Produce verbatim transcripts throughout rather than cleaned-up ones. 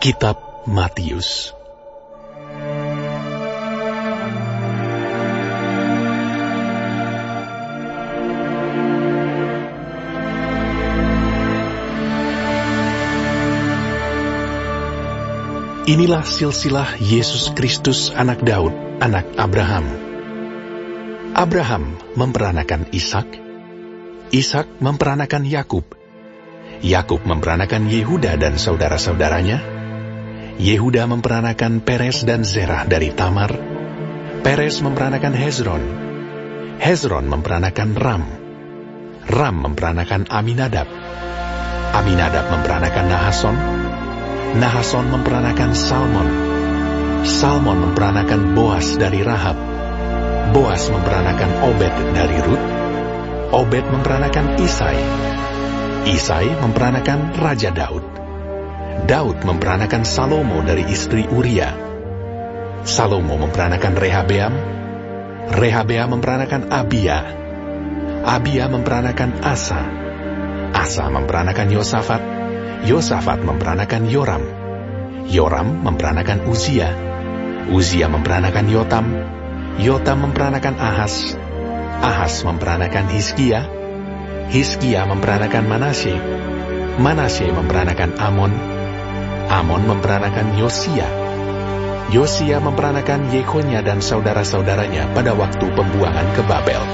Kitab Matius. Inilah silsilah Yesus Kristus anak Daud, anak Abraham. Abraham memperanakan Ishak, Ishak memperanakan Yakub, Yakub memperanakan Yehuda dan saudara-saudaranya, Yehuda memperanakan Peres dan Zerah dari Tamar, Peres memperanakan Hezron, Hezron memperanakan Ram, Ram memperanakan Aminadab, Aminadab memperanakan Nahason, Nahason memperanakan Salmon, Salmon memperanakan Boas dari Rahab, Boas memperanakan Obed dari Rut, Obed memperanakan Isai, Isai memperanakan Raja Daud, Daud memperanakan Salomo dari istri Uria, Salomo memperanakan Rehabeam, Rehabeam memperanakan Abia, Abia memperanakan Asa, Asa memperanakan Yosafat, Yosafat memperanakan Yoram, Yoram memperanakan Uzia, Uzia memperanakan Yotam, Yotam memperanakan Ahas, Ahas memperanakan Hizkia, Hizkia memperanakan Manasye, Manasye memperanakan Amon, Amon memperanakan Yosia, Yosia memperanakan Yekonya dan saudara-saudaranya pada waktu pembuangan ke Babel.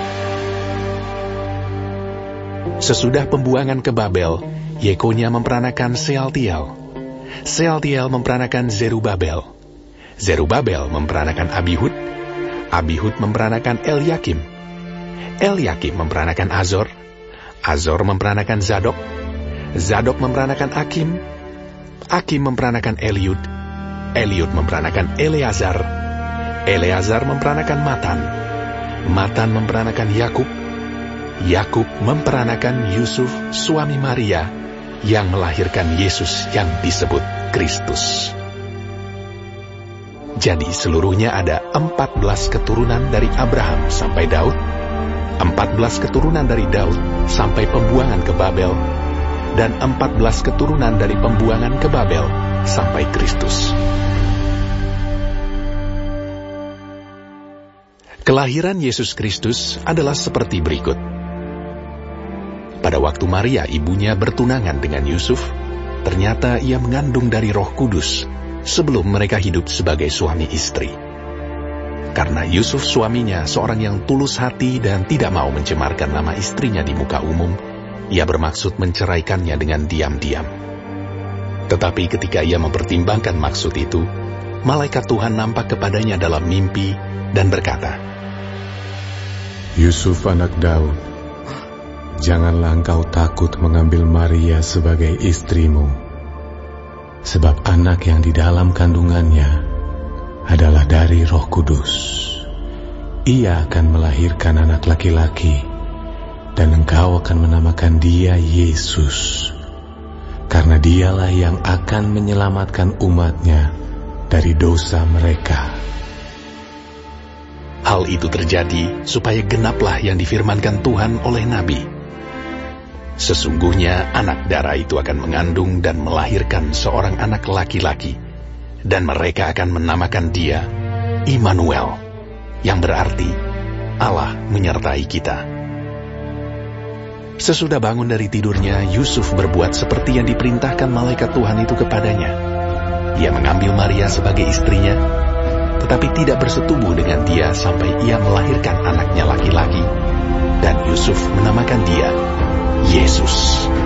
Sesudah pembuangan ke Babel, Yekonya memperanakan Sealtiel, Sealtiel memperanakan Zerubabel, Zerubabel memperanakan Abihud, Abihud memperanakan Eliakim, Eliakim memperanakan Azor, Azor memperanakan Zadok, Zadok memperanakan Akim, Akim memperanakan Eliud, Eliud memperanakan Eleazar, Eleazar memperanakan Matan, Matan memperanakan Yakub, Yakub memperanakan Yusuf suami Maria yang melahirkan Yesus yang disebut Kristus. Jadi seluruhnya ada empat belas keturunan dari Abraham sampai Daud, empat belas keturunan dari Daud sampai pembuangan ke Babel, dan empat belas keturunan dari pembuangan ke Babel sampai Kristus. Kelahiran Yesus Kristus adalah seperti berikut. Pada waktu Maria ibunya bertunangan dengan Yusuf, ternyata ia mengandung dari Roh Kudus sebelum mereka hidup sebagai suami istri. Karena Yusuf suaminya seorang yang tulus hati dan tidak mau mencemarkan nama istrinya di muka umum, ia bermaksud menceraikannya dengan diam-diam. Tetapi ketika ia mempertimbangkan maksud itu, malaikat Tuhan nampak kepadanya dalam mimpi dan berkata, Yusuf anak Daud, janganlah engkau takut mengambil Maria sebagai istrimu, sebab anak yang di dalam kandungannya adalah dari Roh Kudus. Ia akan melahirkan anak laki-laki, dan engkau akan menamakan dia Yesus, karena dialah yang akan menyelamatkan umatnya dari dosa mereka. Hal itu terjadi supaya genaplah yang difirmankan Tuhan oleh Nabi. Sesungguhnya anak darah itu akan mengandung dan melahirkan seorang anak laki-laki, dan mereka akan menamakan dia Immanuel, yang berarti Allah menyertai kita. Sesudah bangun dari tidurnya, Yusuf berbuat seperti yang diperintahkan malaikat Tuhan itu kepadanya. Ia mengambil Maria sebagai istrinya, tetapi tidak bersetubuh dengan dia sampai ia melahirkan anaknya laki-laki, dan Yusuf menamakan dia Yesus.